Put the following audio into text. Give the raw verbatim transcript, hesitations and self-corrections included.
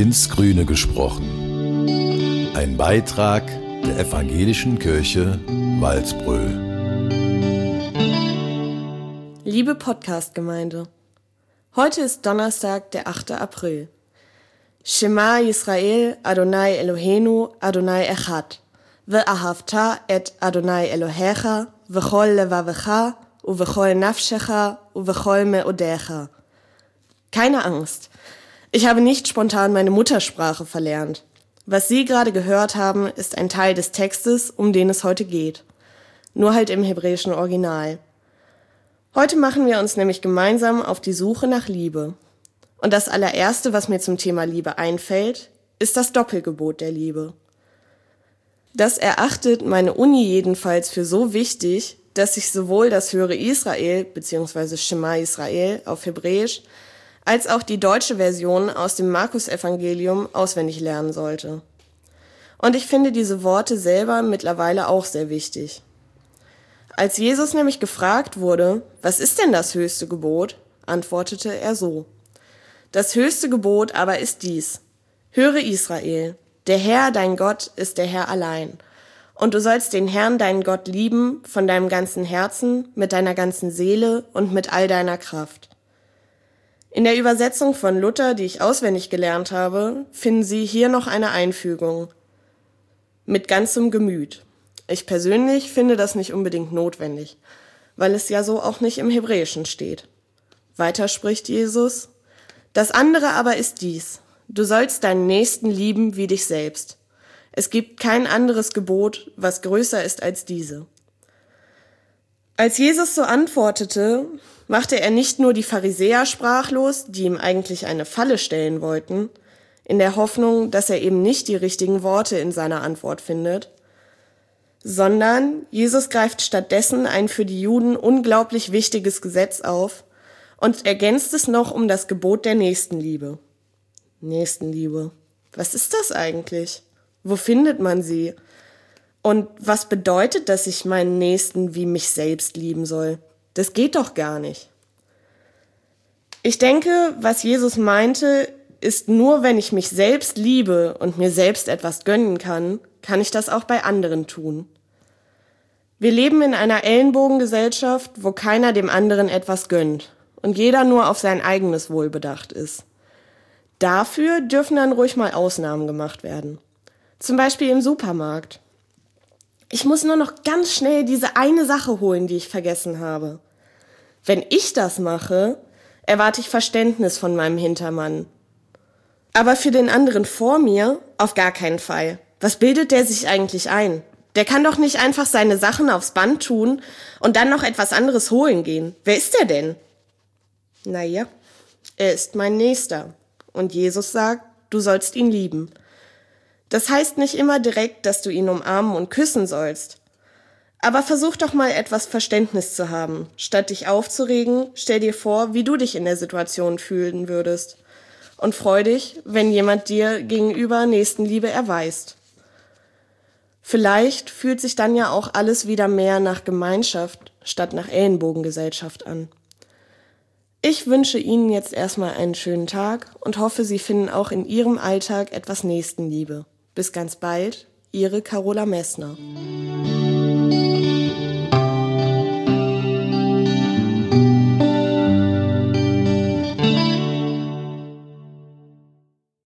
ins Grüne gesprochen. Ein Beitrag der Evangelischen Kirche Walsbröl. Liebe Podcast-Gemeinde, heute ist Donnerstag, der achte April. Shema Yisrael, Adonai Eloheinu, Adonai Echad. Ve'ahavta et Adonai Elohecha, v'chol levavecha, uv'chol nafshecha, uv'chol me'odecha. Keine Angst. Ich habe nicht spontan meine Muttersprache verlernt. Was Sie gerade gehört haben, ist ein Teil des Textes, um den es heute geht. Nur halt im hebräischen Original. Heute machen wir uns nämlich gemeinsam auf die Suche nach Liebe. Und das allererste, was mir zum Thema Liebe einfällt, ist das Doppelgebot der Liebe. Das erachtet meine Uni jedenfalls für so wichtig, dass ich sowohl das Höre Israel bzw. Shema Israel auf Hebräisch als auch die deutsche Version aus dem Markus-Evangelium auswendig lernen sollte. Und ich finde diese Worte selber mittlerweile auch sehr wichtig. Als Jesus nämlich gefragt wurde, was ist denn das höchste Gebot, antwortete er so: Das höchste Gebot aber ist dies: Höre Israel, der Herr, dein Gott, ist der Herr allein. Und du sollst den Herrn, deinen Gott, lieben von deinem ganzen Herzen, mit deiner ganzen Seele und mit all deiner Kraft. In der Übersetzung von Luther, die ich auswendig gelernt habe, finden Sie hier noch eine Einfügung: mit ganzem Gemüt. Ich persönlich finde das nicht unbedingt notwendig, weil es ja so auch nicht im Hebräischen steht. Weiter spricht Jesus: Das andere aber ist dies: Du sollst deinen Nächsten lieben wie dich selbst. Es gibt kein anderes Gebot, was größer ist als diese. Als Jesus so antwortete, machte er nicht nur die Pharisäer sprachlos, die ihm eigentlich eine Falle stellen wollten, in der Hoffnung, dass er eben nicht die richtigen Worte in seiner Antwort findet, sondern Jesus greift stattdessen ein für die Juden unglaublich wichtiges Gesetz auf und ergänzt es noch um das Gebot der Nächstenliebe. Nächstenliebe. Was ist das eigentlich? Wo findet man sie? Und was bedeutet, dass ich meinen Nächsten wie mich selbst lieben soll? Das geht doch gar nicht. Ich denke, was Jesus meinte, ist, nur wenn ich mich selbst liebe und mir selbst etwas gönnen kann, kann ich das auch bei anderen tun. Wir leben in einer Ellenbogengesellschaft, wo keiner dem anderen etwas gönnt und jeder nur auf sein eigenes Wohl bedacht ist. Dafür dürfen dann ruhig mal Ausnahmen gemacht werden. Zum Beispiel im Supermarkt. Ich muss nur noch ganz schnell diese eine Sache holen, die ich vergessen habe. Wenn ich das mache, erwarte ich Verständnis von meinem Hintermann. Aber für den anderen vor mir auf gar keinen Fall. Was bildet der sich eigentlich ein? Der kann doch nicht einfach seine Sachen aufs Band tun und dann noch etwas anderes holen gehen. Wer ist der denn? Naja, er ist mein Nächster. Und Jesus sagt, du sollst ihn lieben. Das heißt nicht immer direkt, dass du ihn umarmen und küssen sollst. Aber versuch doch mal etwas Verständnis zu haben. Statt dich aufzuregen, stell dir vor, wie du dich in der Situation fühlen würdest. Und freu dich, wenn jemand dir gegenüber Nächstenliebe erweist. Vielleicht fühlt sich dann ja auch alles wieder mehr nach Gemeinschaft statt nach Ellenbogengesellschaft an. Ich wünsche Ihnen jetzt erstmal einen schönen Tag und hoffe, Sie finden auch in Ihrem Alltag etwas Nächstenliebe. Bis ganz bald, Ihre Carola Messner.